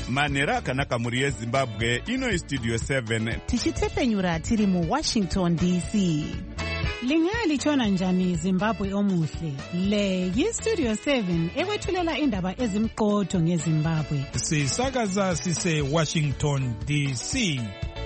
manhero akanaka mhuri yezimbabwe. Ino Studio 7 tichitefenyura tiri muWashington DC. Lingalitshona njani Zimbabwe omuhle? Le yiStudio 7 ekwethulela indaba ezimqotho ngeZimbabwe. Sisakaza sise Washington DC.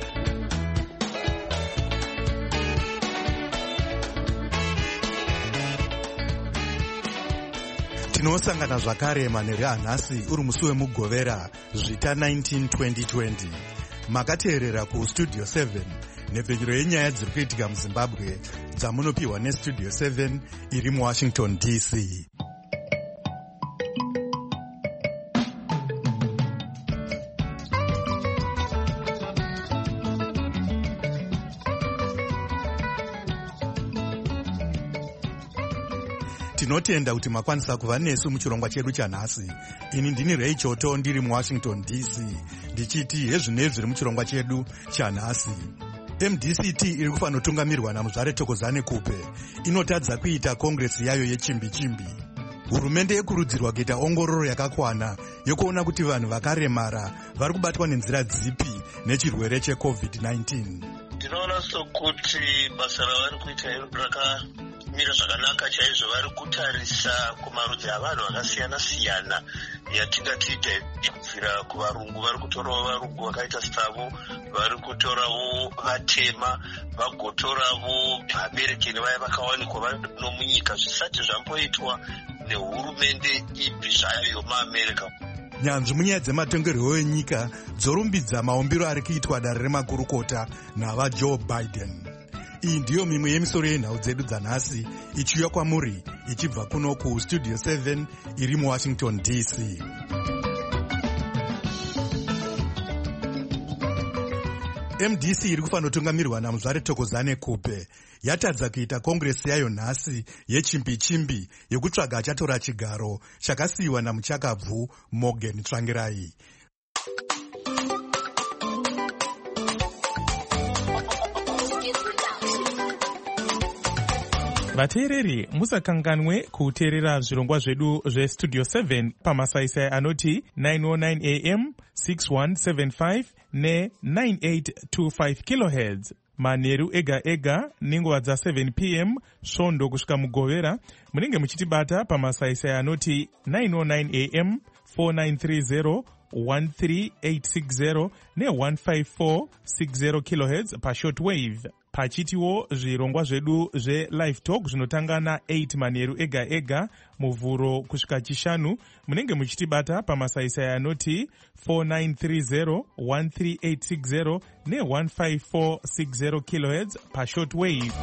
Tinosangana zvakare manhero anhasi uri musi wemugovera zvita 19-2020. Makateerera kuStudio 7 nhepfenyuro yenyaya dziri kuitika muZimbabwe dzamunopiwa neStudio 7 iri muWashington DC. Tinotenda kuti makwanisa kuva nesu muchirongwa chedu chanhasi. Ini ndini Ray Choto ndiri muWashington DC ndichiti hezvinei zviri muchirongwa chedu chanhasi. MDCT iri kufanotungamirirwa naMuzvare Thokozani Kupe inotadza kuita kongresi yayo yechimbi-chimbi. Hurumende yekurudzirwa kuita ongororo yakakwana yokuona kuti vanhu vakaremara vari kubatwa nenzira dzipi nechirwere cheCovid-19. Ndinoona sokuti basa ravari kuita rakamira zvakanaka chaizvo. Vari kutarisa kumarudzi avanhu vakasiyana-siyana yatingati kubvira kuvarungu. Vari kutorawo varungu vakaita stavo, vari kutorawo vatema, vagotorawo vaberekeni vaya vakawanikwa vano munyika zvisati zvamboitwa nehurumende ipi zvayo yomuAmerica. Nyanzvi munyaya dzematongerwo enyika dzorumbidza maumbiro ari kuitwa dare remakurukota navaJoe Biden. Iyi ndiyo mimwe yemisoro yenhau dzedu dzanhasi ichiuya kwamuri ichibva kuno kuStudio 7 iri muWashington DC. MDC iri kufanotungamirirwa naMuzvare Thokozani Kupe yatadza kuita kongresi yayo nhasi yechimbi-chimbi yekutsvaga achatora chigaro chakasiyiwa namuchakabvu Morgan Tsvangirai. Vateereri, musakanganwe kuteerera zvirongwa zvedu zveStudio 7 pamasaisai anoti 909 AM, 6175 ne9825 kHz. Manheru ega nenguva dza7 PM svondo kusvika mugovera munenge muchitibata pamasaisai anoti 909 AM, 4930 13860 ne15460 kHz pashortwave. Pachitiwo zvirongwa zvedu zveLive Talk zvinotanga na8 manheru ega muvhuro kusvika chishanu munenge muchitibata pamasaisai anoti 4930 13860 ne15460 kHz pashortwave.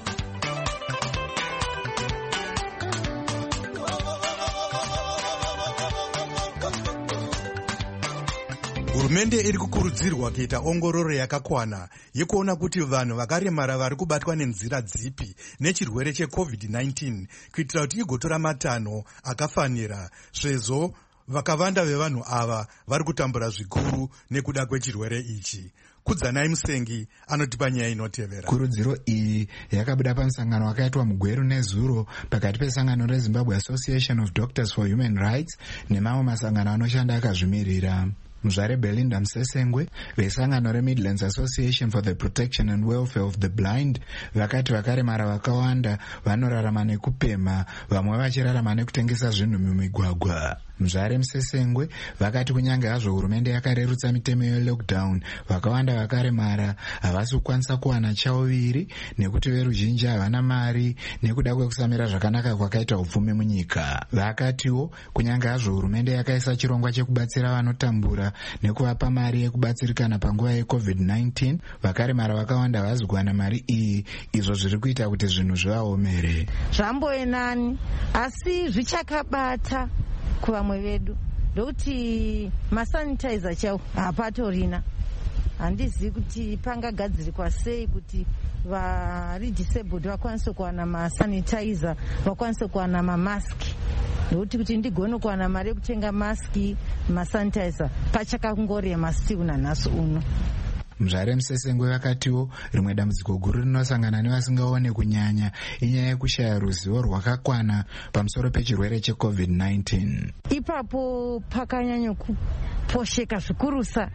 Hurumende iri kukurudzirwa kuita ongororo yakakwana yekuona kuti vanhu vakaremara vari kubatwa nenzira dzipi nechirwere cheCovid-19 kuitira kuti igotora matanho akafanira, sezvo vakawanda vevanhu ava vari kutambura zvikuru nekuda kwechirwere ichi. Kudzanai Musengi anotipa nyaya inotevera. Kurudziro iyi yakabuda pamusangano wakaitwa mugweru nezuro pakati pesangano reZimbabwe Association of Doctors for Human Rights nemamwe masangano anoshanda akazvimirira. Muzvare Belinda Msesengwe vesangano reMidlands Association for the Protection and Welfare of the Blind vakati vakaremara vakawanda vanorarama nekupema, vamwe vachirarama nekutengesa zvinhu mumigwagwa. Muzvare Msesengwe vakati kunyange hazvo hurumende yakarerutsa mitemo yelockdown, vakawanda vakaremara havasi kukwanisa kuwana chauviri nekuti veruzhinji havana mari nekuda kwekusamira zvakanaka kwakaita upfumi munyika. Vakatiwo kunyange hazvo hurumende yakaisa chirongwa chekubatsira vanotambura nekuvapa mari yekubatsirikana panguva yeCovid-19, vakaremara vakawanda havazi kuwana mari iyi, izvo zviri kuita kuti zvinhu zvivaomere. Zvamboenani asi zvichakabata kuvamwe vedu ndokuti masanitizer chaiwo hapatorina. Handizivi kuti pangagadzirikwa sei kuti vari disabled vakwanise kuwana masanitizer, vakwanise kuwana mamaski. Ndokuti kuti ndigone kuwana mari yekutenga maski, masanitizer pachakangorema still nanhasi uno. Muzvare Musesengwe vakatiwo rimwe dambudziko guru rinosangana nevasingaone kunyanya inyaya yekushaya ruzivo rwakakwana pamusoro pechirwere cheCovid-19. Ipapo pakanyanya kuposheka zvikurusa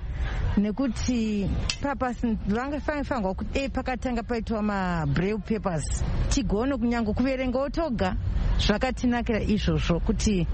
nekuti papasi vangafangwa kuti pakatanga paitwa mabraille papers tigone kunyange kuverengawo toga. Zvakatinakira izvozvo kuti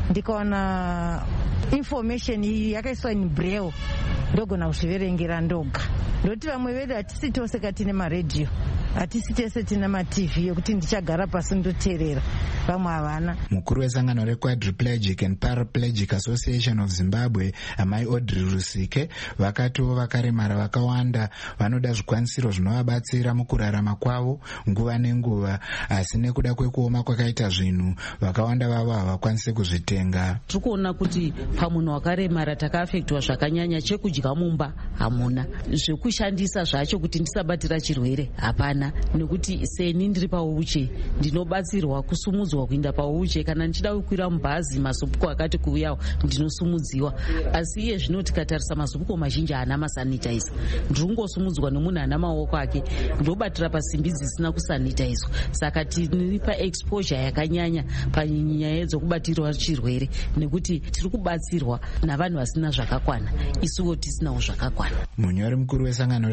ndikaona information yakaiswa in braille ndogona kuzviverengera ndoga. Ndoti vamwe vedu hatisi tose katine maredhiyo, hatisi tese tine matv yokuti ndichagara pasi ndoteerera, vamwe havana. Mukuru wesangano reQuadriplegic and Paraplegic Association of Zimbabwe, Amai Audrey Rusike, vakatiwo vakaremara vakawanda vanoda zvikwanisiro zvinovabatsira mukurarama kwavo nguva nenguva, asi nekuda kwekuoma kwakaita zvinhu vakawanda vavo havakwanisi kuzvitenga. Tikuona kuti pamunhu wakaremara takaafektwa zvakanyanya, chekudya mumba hamuna, zvekushandisa zvacho kuti ndisabatira chirwere hapana, nekuti seni ndiri pauche ndinobatsirwa kusumudzwa kuenda pauche. Kana ndichida kukwira mubhazi mazupiko akati kuuyawo ndinosumudziwa, asi iye zvino tikatarisa mazupiko mazhinji haana masanitizer. Ndiri kungosumudzwa nomunhu ana maoko ake, ndobatira pasimbi dzisina kusanitizwa. Saka tiri paexposure yakanyanya panyaya dzokubatirwa chirwere, nekuti tiri kubatsirwa navanhu vasina zvakakwana, isuwo tisinawo zvakakwana. Munyori mukuru wesangano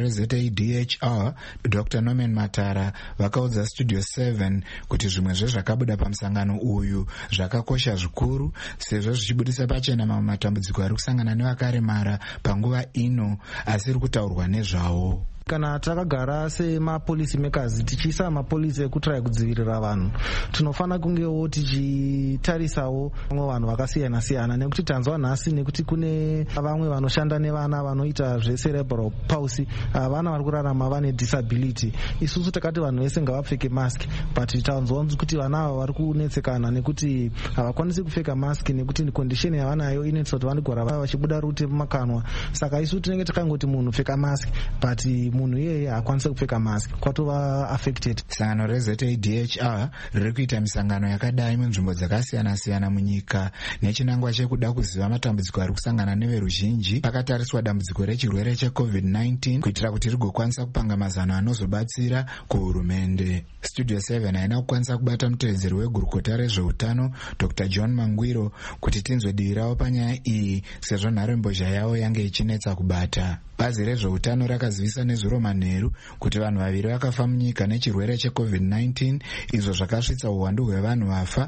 reZADHR Dr. Norman Matara vakaudza Studio 7 kuti zvimwe zvezvakabuda pamusangano uyu zvakakosha zvikuru, sezvo zvichibudisa pachena mamwe matambudziko ari kusangana nevakaremara panguva ino, asi iri kutaurwa nezvawo. Kana takagara semapolisi makers tichiisa mapolisi ekutrai kudzivirira vanhu, tinofana kungewo tichitarisawo vamwe vanhu vakasiyana siyana, nekuti tanzwa nhasi nekuti kune vamwe vanoshanda nevana vanoita zvecerebral palsy, vana vari kurarama vane disability. Isusu takati vanhu vese ngavapfeke mask, but tanzwa kuti vana ava vari kunetsekana nekuti havakwanisi kupfeka mask nekuti condition yavanayo inetsa kuti vanogora vachibuda rute mumakanwa. Saka isu tinenge takangoti munhu pfeka mask, but munhu iyeye haakwanisi kupfeka mask, kwatova affected. Sangano reZADHR riri kuita misangano yakadai munzvimbo dzakasiyana siyana munyika nechinangwa chekuda kuziva matambudziko ari kusangana neveruzhinji pakatariswa dambudziko rechirwere cheCovid-19 kuitira kuti rigokwanisa kupanga mazano anozobatsira kuhurumende. Studio 7 haina kukwanisa kubata mutevedzeri wegurukota rezveutano Dr. John Mangwiro kuti tinzwe divi ravo panyaya iyi, sezvo nharembozha yavo yange ichinetsa kubata. Bazi rezveutano rakazivisa nezuro manheru kuti vanhu vaviri vakafa munyika nechirwere cheCovid-19, izvo zvakasvitsa uwandu hwevanhu vafa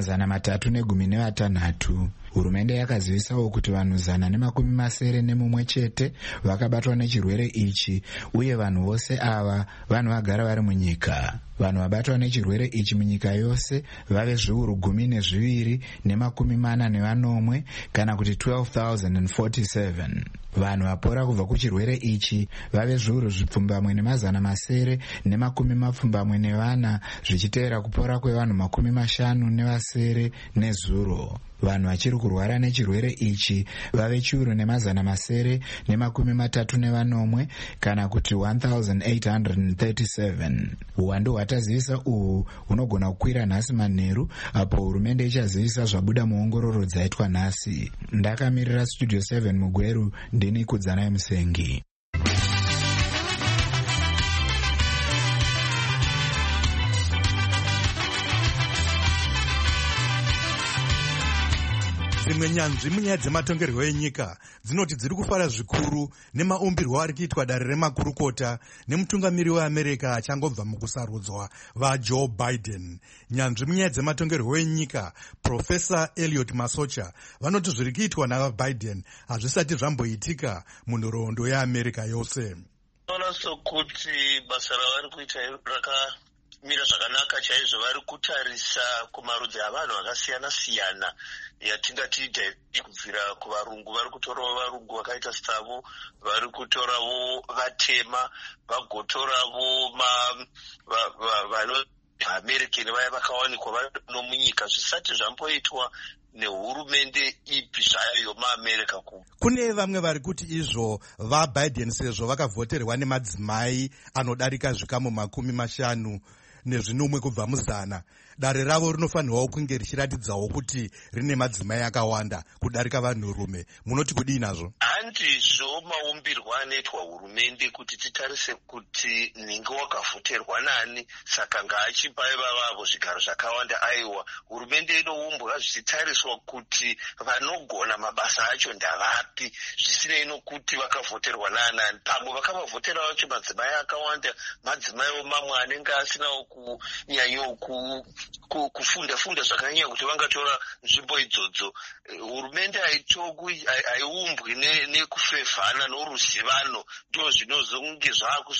pa316. Hurumende yakazivisawo kuti vanhu 191 chete vakabatwa nechirwere ichi, uye vanhu vose ava vanhu vagara vari munyika. Vanhu vabatwa nechirwere ichi munyika yose vave 12,040 kana kuti 12,047. Vanhu vapora kubva kuchirwere ichi vave 7,924 zvichiteera kupora kwevanhu 50 nezuro. Vanhu vachiri kurwara nechirwere ichi vave 1,734 kana kuti 1,837. Uwandu hwatazivisa uhu hunogona kukwira nhasi manheru, apo hurumende ichazivisa zvabuda muongororo dzaitwa nhasi. Ndakamirira Studio 7 mugweru, ndini Kudzanai Musengi. Dzimwe nyanzvi munyaya dzematongerwo enyika dzinoti dziri kufara zvikuru nemaumbirwo ari kuitwa dare remakurukota nemutungamiri weAmerica achangobva mukusarudzwa vaJoe Biden. Nyanzvi munyaya dzematongerwo enyika Profesa Elliot Masocha vanoti zviri kuitwa navaBiden hazvisati zvamboitika munhoroondo yeAmerica yose. Ona sokuti basa ravari kuita rakamira zvakanaka chaizvo. Vari kutarisa kumarudzi avanhu akasiyana siyana yatingati kubvira kuvarungu. Vari kutorawo varungu vakaita stavo, vari kutorawo vatema, vagotorawo vaAmerican vaya vakawanikwa vano munyika zvisati zvamboitwa nehurumende ipi zvayo yomaAmerica. Kune vamwe vari kuti izvo vaBiden sezvo vakavhoterwa nemadzimai anodarika zvikamu 50 kubva mu100, dare ravo rinofanirwawo kunge richiratidzawo kuti rine madzimai akawanda kudarika vanhurume. Munoti kudii nazvo? handizvo maumbirwa anoitwa hurumende kuti titarise kuti ninge wakavhoterwa nani saka ngaachipa ivavavo zvigaro zvakawanda. Aiwa, hurumende inoumbwa zvichitariswa kuti vanogona mabasa acho ndavapi, zvisinei nokuti vakavhoterwa naanani. Pamwe vakavavhotera vacho madzimai akawanda, madzimaiwo mamwe anenge asinawo kunyanyo kufunda zvakanyanya kuti vangatora nzvimbo idzodzo. Hurumende haiumbwi nekufevhana noruzivano, ndo zvinozonge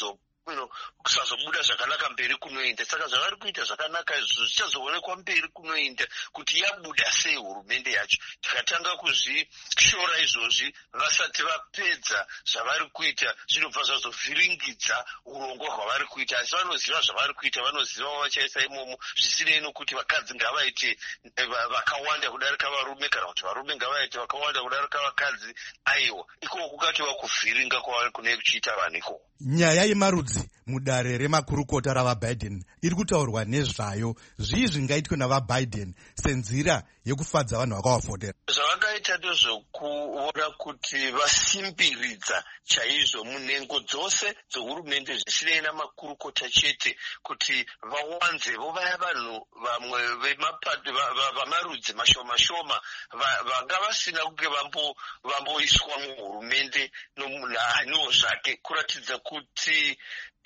kusazobuda zvakanaka mberi kunoenda. Saka zvavari kuita zvakanaka izvo zvichazoonekwa mberi kunoenda kuti yabuda sei hurumende yacho. Tikatanga kuzvishora izvozvi vasati vapedza zvavari kuita, zvinobva zvazovhiringidza urongwa hwavari kuita. Asi vanoziva zvavari kuita, vanoziva vachaisa imomo, zvisinei nokuti vakadzi ngavaite vakawanda kudarika varume kana kuti varume ngavaite vakawanda kudarika vakadzi. Aiwa, ikoko kukatova kuvhiringa kwavari kunenge kuchiita vanhu ikoko. Nyaya yemarudzi mudare remakurukota ravaBiden iri kutaurwa nezvayo. Zvii zvingaitwe navaBiden senzira yekufadza vanhu vakavafotera? Zvavakaita ndezvokuona kuti vasimbiridza chaizvo munhengo dzose dzohurumende, zvisinei namakurukota chete, kuti vawanzevo vaya vanhu vamwe vamarudzi mashoma vanga vasina kunge vamboiswa muhurumende nomunhu zvake, kuratidza kuti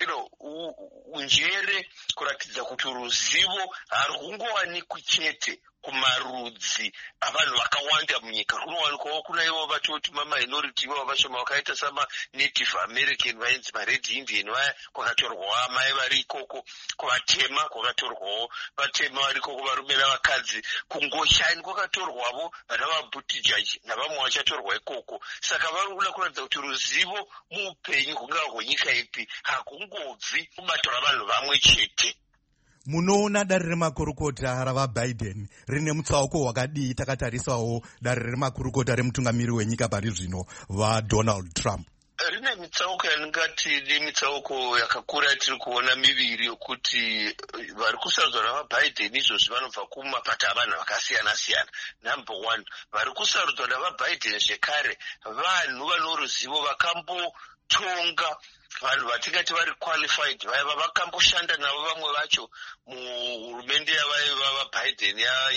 unjere, kuratidza kuti ruzivo harungowanikwi chete kumarudzi avanhu vakawanda munyika. Kunowanikwawo kuna ivo vatoti maminority ivo vashoma vakaita samaNative American vainzi maRed Indian vaya, kwakatorwawo amai vari ikoko. Kuvatema kwakatorwawo vatema vari ikoko, varume navakadzi. Kungoshani kwakatorwavo vana vaButtigieg navamwe vachatorwa ikoko. Saka vari kuda kuratidza kuti ruzivo muupenyu hungava hwenyika ipi hakungobvi kubato ravanhu vamwe chete. Munoona dare remakurukota ravaBiden rine mutsauko wakadii takatarisawo dare remakurukota remutungamiri wenyika pari zvino vaDonald Trump? Rine mitsauko yaningati mitsauko yakakura tiri kuona miviri yokuti vari kusarudzwa navaBiden izvozvi vanobva kumapato avanhu vakasiyana-siyana. Number one, vari kusarudzwa navaBiden zvekare vanhu vano ruzivo vakambotonga, vanhu vatingati vari qualified, vaiva vakamboshanda navo vamwe vacho muhurumende yavaBiden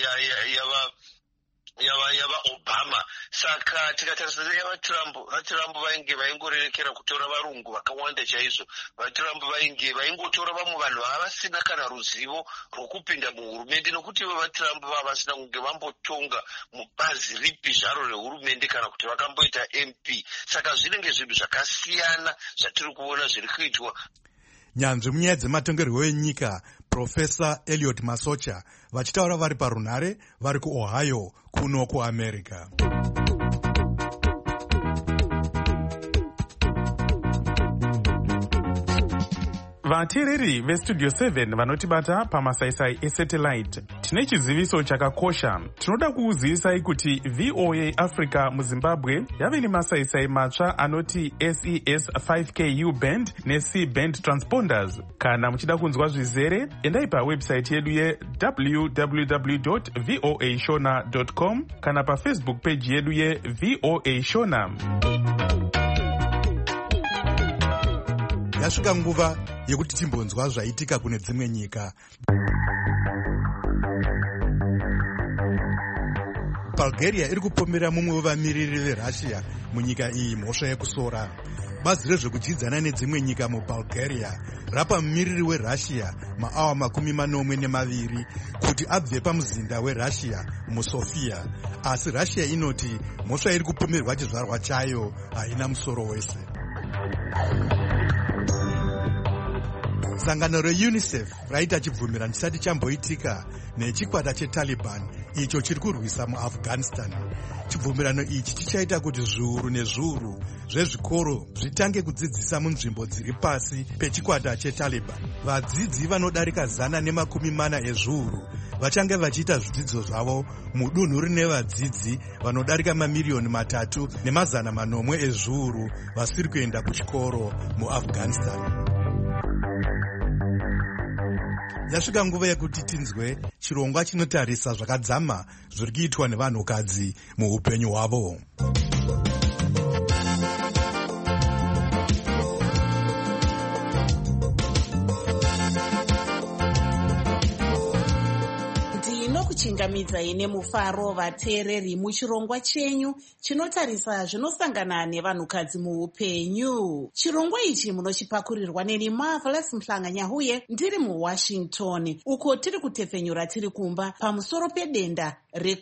yava Obama. Saka tikatarisa vaTrump vaingorerekera kutora varungu vakawanda chaizvo. VaTrump vaingotora vamwe vanhu vavasina kana ruzivo rwokupinda muhurumende, nokuti vaTrump vasina kunge vambotonga mubazi ripi zvaro rehurumende kana kuti vakamboita MP. Saka zvinenge zvinhu zvakasiyana zvatiri kuona zviri kuitwa. Nyanzvi munyaya dzematongerwo enyika Profesa Elliot Masocha vachitaura vari parunhare vari kuOhio kuno kuAmerica. vateereri vestudio 7 vanotibata pamasaisai esatellite, tine chiziviso chakakosha. Tinoda kuuzivisai kuti VOA Africa muZimbabwe yave nemasaisai matsva anoti SES 5Ku band neC band transponders. Kana muchida kunzwa zvizere, endai pawebsite yedu ye.www.voashona.com kana pafacebook page yedu yeVOA Shona. Yasvika nguva yekuti timbonzwa zvaitika kune dzimwe nyika. Bulgaria iri kupomera mumwe wevamiriri veRussia munyika iyi mhosva yekusora. Bazi rezvekuchidzana nedzimwe nyika muBulgaria rapa mumiriri weRussia maawa 42 kuti abve pamuzinda weRussia muSofia, asi Russia inoti mhosva iri kupomerwa chizvarwa chayo haina musoro wese. Sangano reUNICEF raita chibvumirano chisati chamboitika nechikwata cheTaliban icho chiri kurwisa muAfghanistan. Chibvumirano ichi chichaita kuti zviuru nezviuru zvezvikoro zvitange kudzidzisa munzvimbo dziri pasi pechikwata cheTaliban. Vadzidzi vanodarika 140 ezviuru vachange vachiita zvidzidzo zvavo mudunhu rine vadzidzi vanodarika 3,400,000 ezviuru vasiri kuenda kuchikoro muAfghanistan. Yasvika nguva yekuti tinzwe chirongwa chinotarisa zvakadzama zviri kuitwa nevanhukadzi muupenyu hwavo. kuchingamidzai nemufaro vateereri muchirongwa chenyu chinotarisa zvinosangana nevanhukadzi muupenyu. Chirongwa ichi munochipakurirwa neni Marvelous Mhlanganyahuye ndiri muWashington, uko tiri kutefenyura tiri kumba pamusoro pedenda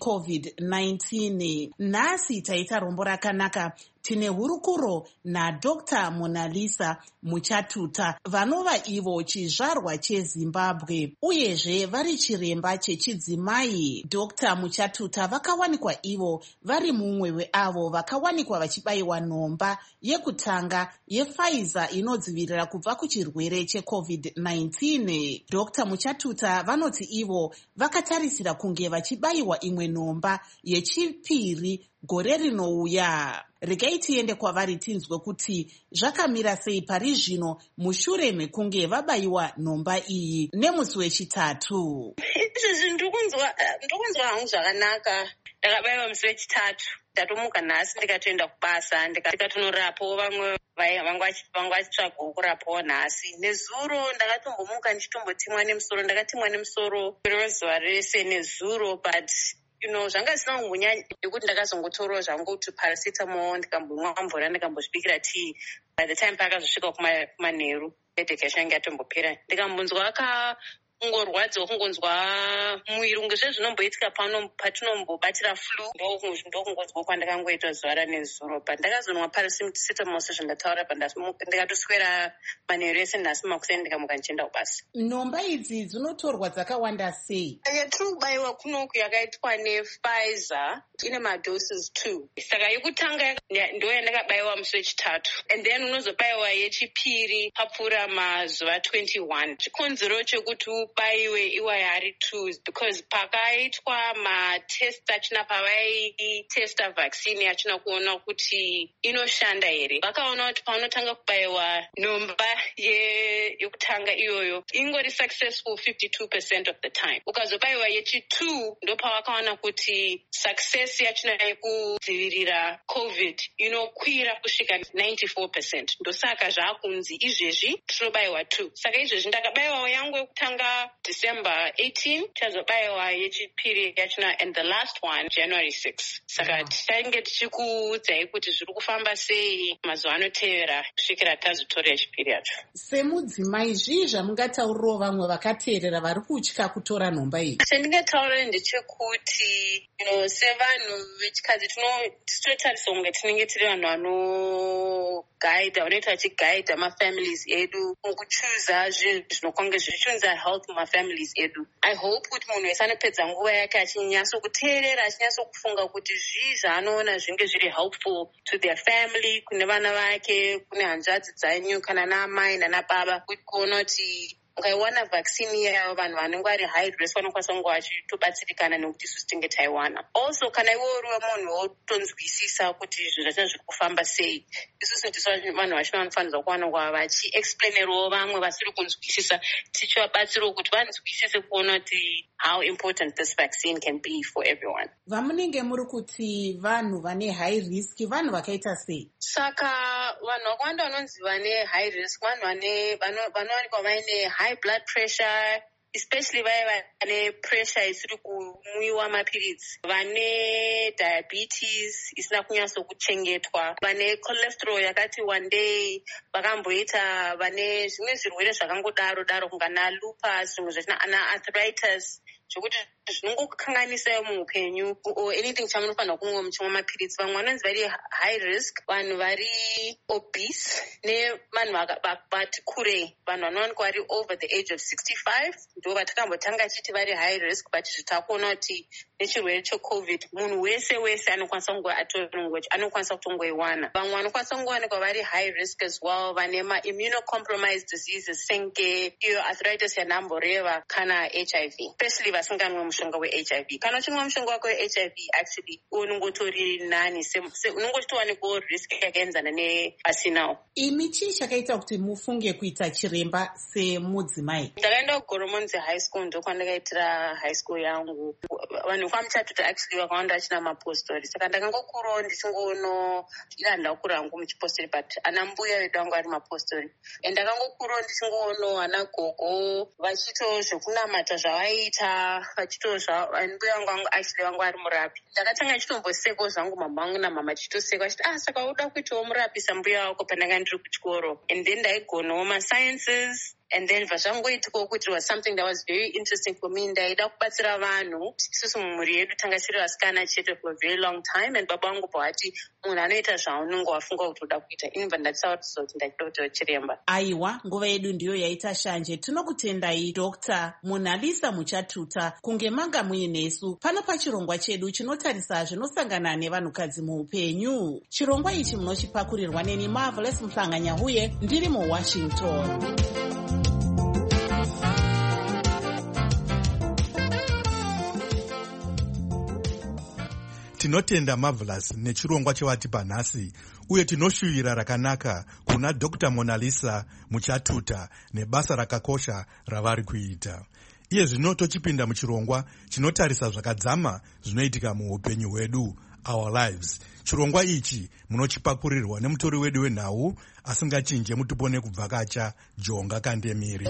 reCovid-19. Nhasi taita rombo rakanaka. Tine hurukuro naDr. Monalisa Muchatuta, vanova ivo chizvarwa cheZimbabwe, uyezve vari chiremba chechidzimai. Dr. Muchatuta vakawanikwa ivo vari mumwe weavo vakawanikwa vachibayiwa nhomba yekutanga yePfizer inodzivirira kubva kuchirwere cheCovid-19. Dr. Muchatuta vanoti ivo vakatarisira kunge vachibayiwa imwe nhomba yechipiri gore rinouya. Regai tiende kwavari tinzwe kuti zvakamira sei pari zvino mushure mekunge vabayiwa nhomba iyi nemusi wechitatu. Izvezvi ndokunzwa hangu zvakanaka. Ndakabayiwa musi wechitatu, ndatomuka nhasi ndikatoenda kubasa ndikatonorapawo vamwe vanga vachitsvagawo kurapawo nhasi. Nezuro ndakatombomuka ndichitombotimwa nemusoro, ndakatimwa nemusoro zuva rese nezuro, but zvanga zvisina kumbonya nekuti ndakazongotorawo zvangu kuti paracetamol, ndikambomwa mvura, ndikambozvibikira tii. By the time pakazosvika kumanheru headache yacho yange yatombopera, ndikambonzwa kungorwadziwa, kungonzwa muviri unge zvezvinomboitika patinombobatira flu, ndokungonzwa kwandakangoita zuva ranezuro. But ndakazonwa paracetamol sezvandataura, ndikatoswera manheru ese nhasi makuseni ndikamuka ndichienda kubasa. Nhomba idzi dzinotorwa dzakawanda sei? Yatiri kubayiwa kunoku yakaitwa nePfizer ine madoses 2. Saka yekutanga ndo yandakabayiwa musi wechitatu, and then unozobayiwa yechipiri papfuura mazuva 21. Chikonzero chekuti ubayiwe iwayo ari 2 because pakaitwa matest achina, pavaitesta vaccine achina kuona kuti inoshanda here. Vakaona kuti paunotanga kubayiwa nhomba yekutanga iyoyo ingori successful 52% of the time. Ukazobayiwa yechi2 ndo pavakaona kuti success yachina yekudzivirira COVID inokwira kusvika 94%. Ndosaka zvaakunzi izvezvi tinobayiwa 2. Saka izvezvi ndakabayiwawo yangu yekutanga December 18, chazobayiwa yechipiri yachina, and the last one January 6. Saka tichainge tichikuudzai kuti zviri kufamba sei mazuva anotevera kusvikira tazotora yechipiri yacho. Semudzimai, zvii zvamungataurirawo vamwe vakateerera vari kutya kutora nhomba iyi? Chandingataurira ndechekuti sevanhu vechikadzi tinotarisa kunge tinenge tiri vanhu vanoita vachiguida mafamilies edu mukuchuza zvinhu zvinokonge zvichiunza health mumafamilies edu. I hope kuti munhu wese anopedza nguva yake achinyatsokuteerera, achinyatsokufunga kuti zvii zvaanoona zvinge zviri helpful to their family, kune vana vake, kune hanzvadzi dzanyu, kana naamai nanababa, kuti kuona kuti ukaiwana vaccine yayo vanhu vanenge vari high risk vanokwanisa kunge vachitobatsirikana nekuti isusu tinge taiwana. Also kana iwe uriwe munhu wotonzwisisa kuti zvinhu zvachina zviri kufamba sei, isusu tisu vanhu vachina vanofanirwa kuwana nguva vachiexplainerawo vamwe vasiri kunzwisisa, tichivabatsirawo kuti vanzwisise kuona kuti how important this vaccine can be for everyone. Vamunenge muri kuti vanhu vane high risk vanhu vakaita sei? Saka vanhu vakawanda vanonzi vane high risk vanhu vanowanikwa vaine high blood pressure, especially vaya vane pressure isiri kumwiwa mapiritsi, vane diabetes isina kunyatsokuchengetwa, vane cholesterol yakati wandei, vakamboita vane zvimwe zvirwere zvakangodaro kungana lupus, zvimwe zvachina ana arthritis, zvokuti zvinongokukanganisai muupenyu or anything chamunofanira kumwa muchimwa mapiritsi. Vamwe vanonzi vari high risk vanhu vari obese, nevanhu vati kurei, vanhu vanowanikwa vari over the age of 65 ndo vatakambotanga chiti vari high risk, but zvitakuona kuti nechirwere cheCovid munhu wese anokwanisa kunge anokwanisa kutongoiwana. Vamwe vanokwanisa kungowanikwa vari high risk as well, vane ma-immunocompromised diseases senge iyo arthritis yanamboreva kana HIV, especially vasinganwe mushonga weHIV. Kana uchimwa mushonga wako weHIV actually unongotori nani, unongotowanikwawo risk yakaenzana neasinawo. Imi chii chakaita kuti mufunge kuita chiremba semudzimai? Ndakaenda kuGoromonzi high school, ndokwandakaitira high school yangu. Vanhu kwaMuchatuta actually vakawanda vachina mapostori, saka ndakangokurawo ndichingoona ila ndakura hangu muchipostori, but ana mbuya vedu vangu vari mapostori, and ndakangokurawo ndichingoona ana gogo vachito zvekunamata zvavaita vachitozva mbuya wangu actually wangu ari murapi. Ndakatanga chitombosekawo zvangu mama vangu namama chitoseka achiti saka uda kuitawo murapi sambuya wako pandanga ndiri kuchikoro. And then ndaigonawo masciences. And then zvazvangoitikawo kuti it was something that was very interesting for me. Ndaida kubatsira vanhu. Isusu mumhuri yedu tanga tiri vasikana chete for a very long time. And baba vangu pawati munhu anoita zvaunenge wafunga kuti uda kuita. Inibva ndatisaura kuti ndachida kuitawo chiremba. Aiwa, nguva yedu ndiyo yaita shanje. Tinokutendai Dr. Monalisa Muchatuta kunge manga muinesu pano pachirongwa chedu chinotarisa zvinosangana nevanhukadzi muupenyu. Chirongwa ichi munochipakurirwa neni Marvelous Mhlanganya-Huye ndiri muWashington. Tinotenda Marvelous nechirongwa chewatipa nhasi, uye tinoshuvira rakanaka kuna Dr. Monalisa Muchatuta nebasa rakakosha ravari kuita. Iye zvino tochipinda muchirongwa chinotarisa zvakadzama zvinoitika muupenyu hwedu, our lives. Chirongwa ichi munochipakurirwa nemutori wedu wenhau asingachinje mutupone kubvakacha Jonga Kandemiri.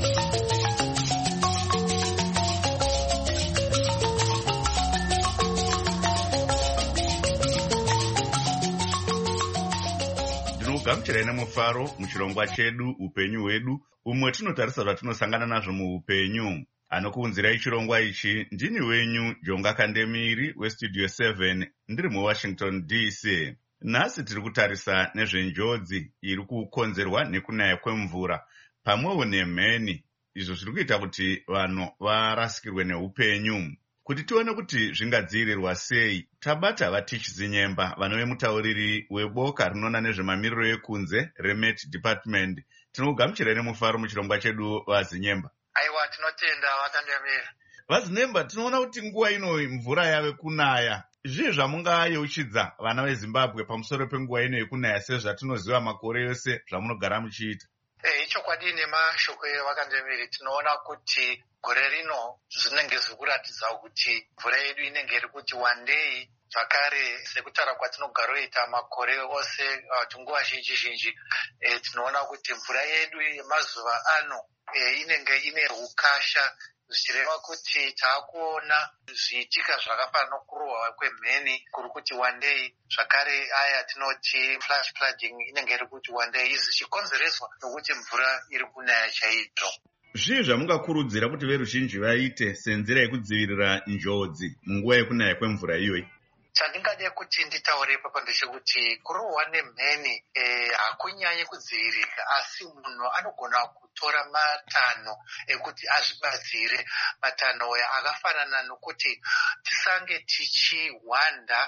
gamuchirai nemufaro muchirongwa chedu upenyu hwedu, umwe tinotarisa zvatinosangana nazvo muupenyu. Anokuunzirai chirongwa ichi ndini wenyu Jonga Kandemiri westudio 7 ndiri muWashington DC. Nhasi tiri kutarisa nezvenjodzi iri kukonzerwa nekunaya kwemvura pamwewo nemheni, izvo zviri kuita kuti vanhu varasikirwe neupenyu. Kuti tione kuti zvingadzivirirwa sei, tabata vatichizinyemba vanove mutauriri weboka rinoona nezvemamiriro ekunze reMet Department. Tinokugamuchirai nemufaro muchirongwa chedu vazinyemba. Aiwa, tinotenda Wakandemiri. Vazinyemba, tinoona kuti nguva ino mvura yave kunaya. Zvii zvamungayeuchidza vana veZimbabwe pamusoro penguva ino yekunaya sezvatinoziva makore yose zvamunogara muchiita? Ichokwadi nemashoko eWakandemiri, tinoona kuti gore rino zvinenge zvikuratidza kuti mvura yedu inenge iri kuti one day, zvakare sekutaura kwatinogaroita makore ose tinguva zhinji tinoona kuti mvura yedu yemazuva ano inenge ine ukasha, zvichireva kuti taakuona zviitika zvakafanana nokurohwa kwemheni kuri kuti one day, zvakare aya tinoti flash flooding inenge iri kuti one day, izvi zvichikonzereswa nokuti mvura iri kunaya chaizvo. Zvii zvamungakurudzira kuti veruzhinji vaite senzira yekudzivirira njodzi munguva yekunaya kwemvura iyoyi? Chandingade kuti nditaure ipapo ndechekuti kurohwa nemheni hakunyanyi kudzivirika, asi munhu anogona kutora matanho ekuti azvibatsire. Matanho aya akafanana nokuti tisange tichihwanda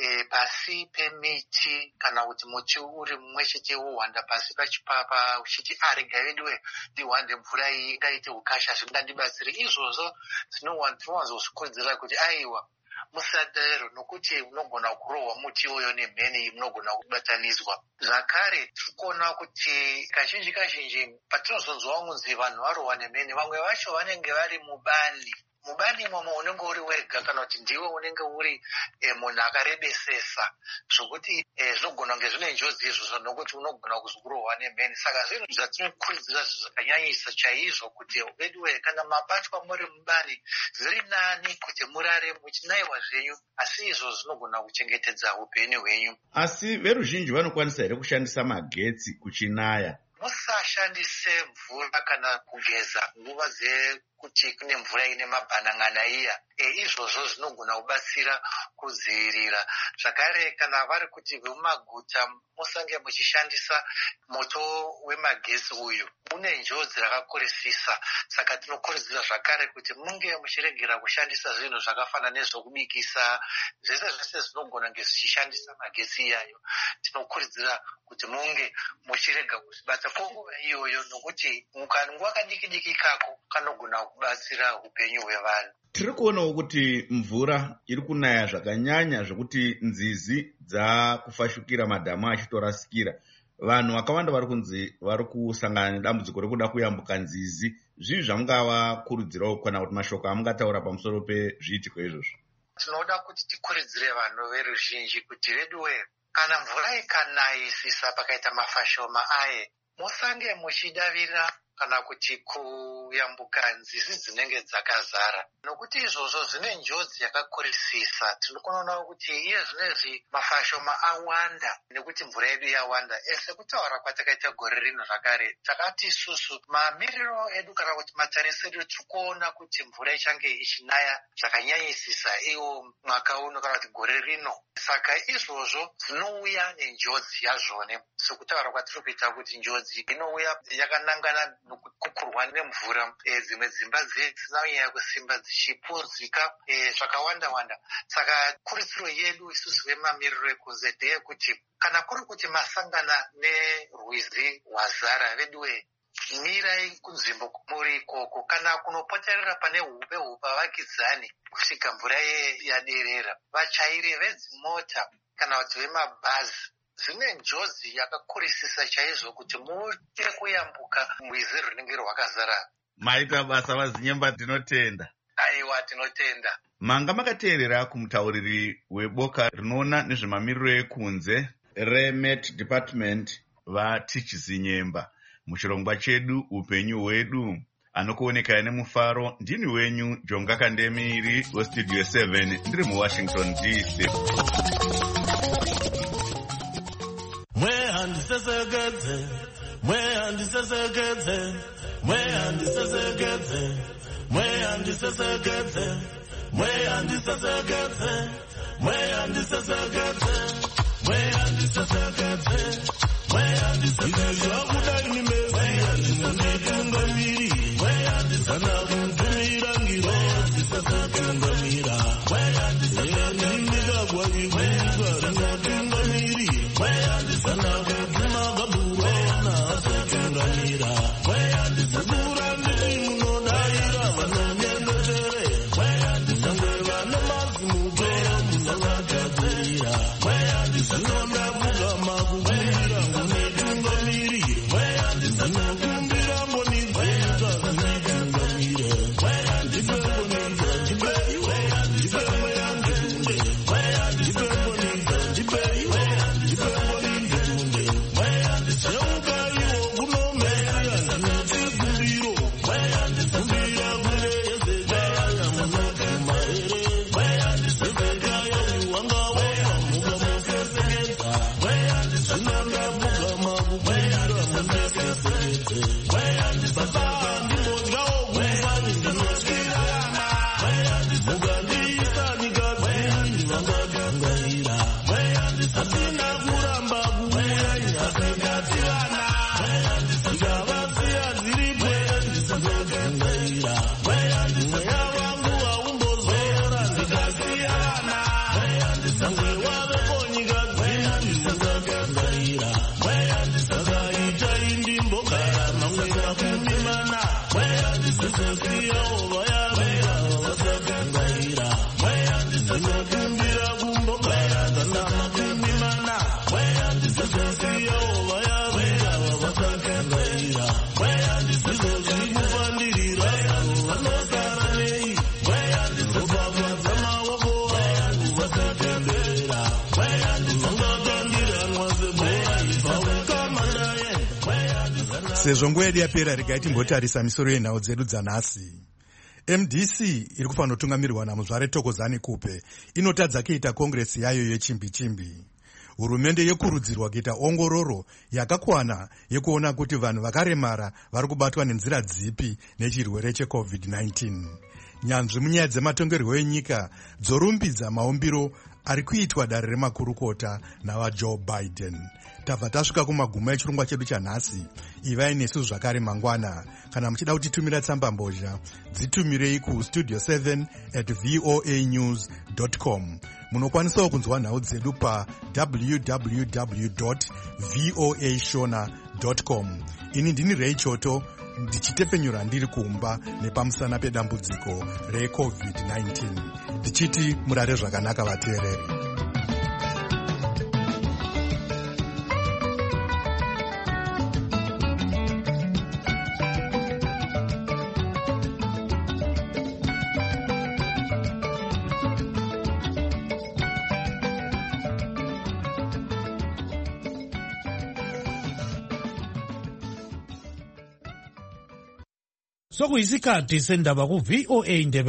pasi pemiti, kana kuti muti uri mumwe chete wohwanda pasi pachipapa uchiti rega veduwe ndihwande mvura iyi ingaite ukasha zvingandibatsire. Izvozvo tinowanzozvikurudzira kuti aiwa musadaro, nokuti munogona kurohwa muti uyo nemheni munogona kubataniswa. Zvakare tirikuona kuti kazhinji patinozonzwa kunzi vanhu varohwa nemheni, vamwe vacho vanenge vari mubani imomo unenge uri wega, kana kuti ndiwe unenge uri munhu akarebesesa, zvokuti zvinogona kunge zvine njodzi izvozvo nokuti unogona kuzokurohwa nemheni. Saka zvinhu zvatinokurudzira zvakanyanyisa chaizvo kuti veduwe kana mabatwa muri mubani, zviri nani kuti murare muchinaiwa zvenyu, asi izvo zvinogona kuchengetedza upenyu hwenyu. Asi veruzhinji vanokwanisa here kushandisa magetsi kuchinaya? Musashandise mvura kana kugeza nguva dzekuti kune mvura ine mabhanan'ana iya. Izvozvo zvinogona kubatsira kudzivirira. Zvakare kana vari kuti vemumaguta musange muchishandisa moto wemagetsi uyu, une njodzi rakakurisisa. Saka tinokurudzira zvakare kuti munge muchiregera kushandisa zvinhu zvakafanana nezvokubikisa, zvese zvinogona kunge zvichishandisa magetsi iyayo. Tinokurudzira kuti munge muchirega kuzvibata kwenguva iyoyo, nokuti nguva kadiki kako kanogona kubatsira upenyu hwevanhu. Tiri kuonawo kuti mvura iri kunaya zvakanyanya zvokuti nzizi dzakufashukira, madhamu achitorasikira. Vanhu vakawanda vari kunzi vari kusangana nedambudziko rekuda kuyambuka nzizi. Zvii zvamungavakurudzirawo kana kuti mashoko amungataura pamusoro pezviitiko izvozvo? Tinoda kuti tikurudzire vanhu veruzhinji kuti veduwe, kana mvura ikanayisisa pakaita mafashoma aye, musange muchidavira kana kuti kuyambuka nzizi dzinenge dzakazara, nokuti izvozvo zvine njodzi yakakurisisa. Tinokonawo kuti iye zvinezvi mafashoma awanda nekuti mvura yedu yawanda. Ese kutaura kwatakaita gore rino zvakare takati isusu mamiriro edu kana kuti matarisiro tikuona kuti mvura ichange ichinaya zvakanyanyisisa iwo mwaka uno kana kuti gore rino. Saka izvozvo zvinouya nenjodzi yazvone. Sekutaura kwatiri kuita kuti njodzi inouya yakanangana nokukurwa nemvura, dzimwe dzimba dzisina kunyanya kusimba dzichipuruzika zvakawanda-wanda. Saka kurudziro yedu isusu vemamiriro ekunze ndeyekuti kana kuri kuti masangana nerwizi rwazara veduwe, mirai kunzvimbo muri ikoko, kana kunopoterera pane hupe vakidzani kusvika mvura yaderera. Vachairi vedzimota kana kuti vemabhazi zvine njodzi yakakurisisa chaizvo kuti muite kuyambuka rwizi runenge rwakazara. Maita basa vazinyemba, tinotenda. Aiwa, tinotenda. Manga makateerera kumutauriri weboka rinoona nezvemamiriro ekunze reMet Department vaTichizinyemba. Muchirongwa chedu upenyu hwedu, anokuonekana nemufaro, ndini wenyu Jonga Kandemiri weStudio 7 ndiri muWashington DC. Sezvo nguva yedu yapera, regai timbotarisa misoro yenhau dzedu dzanhasi. MDC iri kufanotungamirirwa naMuzvare Thokozani Kupe inotadza kuita kongresi yayo yechimbi-chimbi. Hurumende yekurudzirwa kuita ongororo yakakwana yekuona kuti vanhu vakaremara vari kubatwa nenzira dzipi nechirwere cheCovid-19. Nyanzvi munyaya dzematongerwo enyika dzorumbidza maumbiro ari kuitwa dare remakurukota navaJoe Biden. Tabva tasvika kumaguma echirongwa chedu chanhasi. Ivai nesu zvakare mangwana. Kana muchida kutitumira tsamba mbozha, dzitumirei kustudio7@voanews.com. Munokwanisawo kunzwa nhau dzedu pa www.voashona.com. Ini ndini Ray Choto, ndichitepenyura ndiri kumba nepamusana pedambudziko reCovid-19. Ndichiti murare zvakanaka vateereri. sokuyisikhathi sendaba ku-VOA Indebe